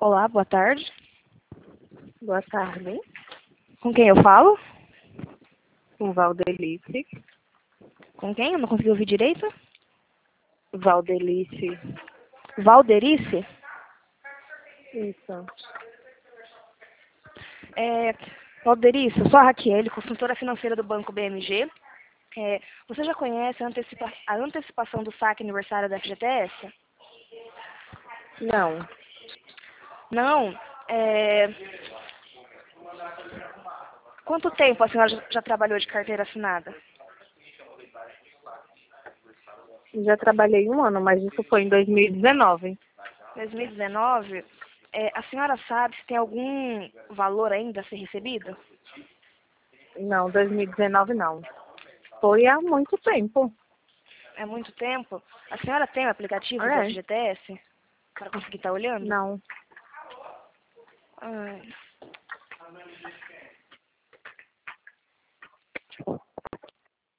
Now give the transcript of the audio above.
Olá, boa tarde. Boa tarde, Com quem eu falo? com Valdelice. Com quem? Eu não consegui ouvir direito. Valdelice. Valderice? Isso. Valderice, eu sou a Raquel, consultora financeira do Banco BMG. Você já conhece a antecipação do saque aniversário da FGTS? Não, Não. Quanto tempo a senhora já trabalhou de carteira assinada? já trabalhei um ano, mas isso foi em 2019. 2019. A senhora sabe se tem algum valor ainda a ser recebido? Não, 2019 não. Foi há muito tempo. É muito tempo. A senhora tem o aplicativo do É, FGTS? Para conseguir estar olhando? não. Ai.